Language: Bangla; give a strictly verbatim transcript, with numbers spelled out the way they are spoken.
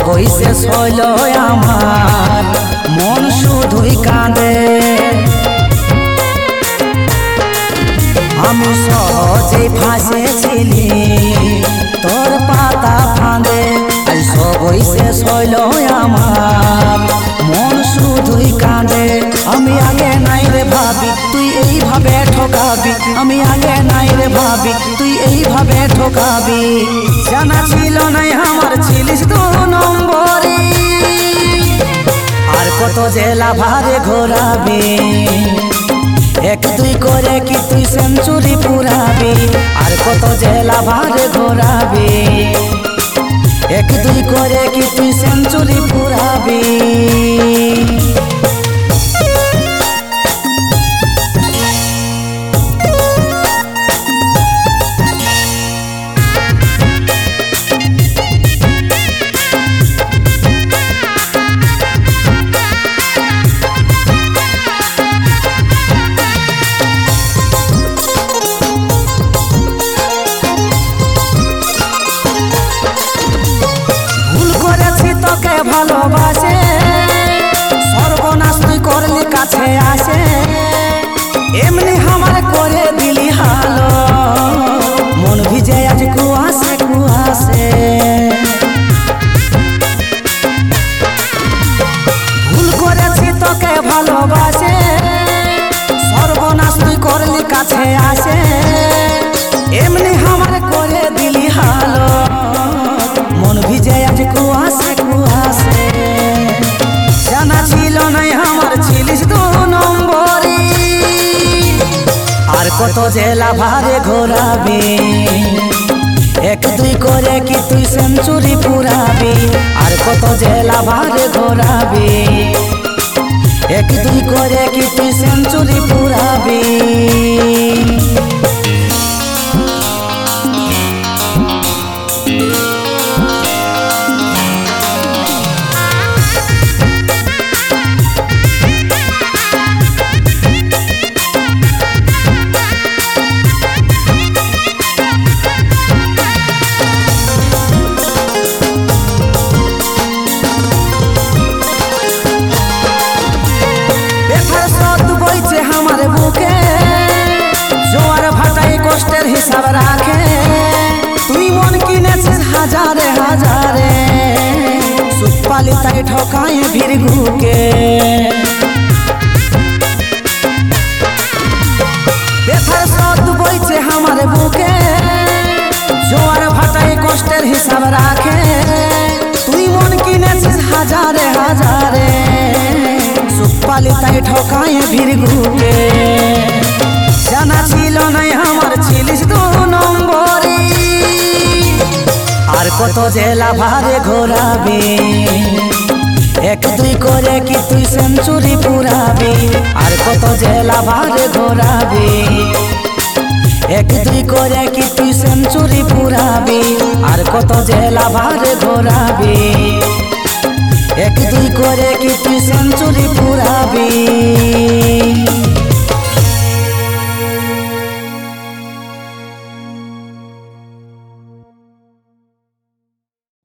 সবই শেষ হইল আমার, মন শুধুই কাঁদে। আমি সহজেই ফাঁসেছিলি তোর পাতা ফাঁদে, আজ সবই শেষ হইল আমার, মন শুধুই কাঁদে। আমি আগে নাই রে ভাবি তুই এইভাবে ঠকাবি, আমি আগে নাই রে ভাবি তুই এইভাবে ঠকাবি। জানা ছিল নাই আমার ছিলিস দু নম্বরে, আর কত জেলা ভারে ঘোরাবি। এক দুই করে কি তুই সেঞ্চুরি পুরাবি, আর কত জেলা ভারে ঘোরাবি। এক দুই করে কি তুই সেঞ্চুরি পুরাবি। ভালোবাসে সর্বনাশ তুই করলি কাছে আসে, এমনি আমার করে দিলি হালো, মন ভিজে আজ কুয়াশে কুয়াশে। ভুল করেছি তোকে ভালোবাসে সর্বনাশ তুই করলি কাছে আসে, এমনি আমার করে দিলি হালো, মন ভিজে আজ কুয়াশে কুয়াশে। জানা ছিল নাই আমার ছিলিস দু নম্বরে, আর কত জেলা ভারে ঘোরাবি। এক দুই করে কি তুই সেঞ্চুরি পুরাবি, আর কত জেলা ভারে ঘোরাবি। এক দুই করে কি তুই সেঞ্চুরি পুরাবি। আমার বুকে জোয়ার ভাটাই কষ্টের হিসাব রাখে, তুই মন কিনেছিস হাজারে হাজারে, সুখ পালি তাই ঠকায় ভিড়গুকে। ব্যথার স্রোত বইছে আমার বুকে জোয়ার ভাটাই কষ্টের হিসাব রাখে, তুই মন কিনেছিস হাজারে হাজারে, সুখ পালি তাই ঠকায় ভিড়গুকে। জানা ছিল নাই আমার ছিলিস দু নম্বরে, আর কত জেলা ভারে ঘোরাবি। এক দুই করে কি তুই সেঞ্চুরি পুরাবি, আর কত জেলা ভারে ঘোরাবি। এক দুই করে কি তুই সেঞ্চুরি পুরাবি, আর কত জেলা ভারে ঘোরাবি। এক দুই করে কি তুই সেঞ্চুরি পুরাবি।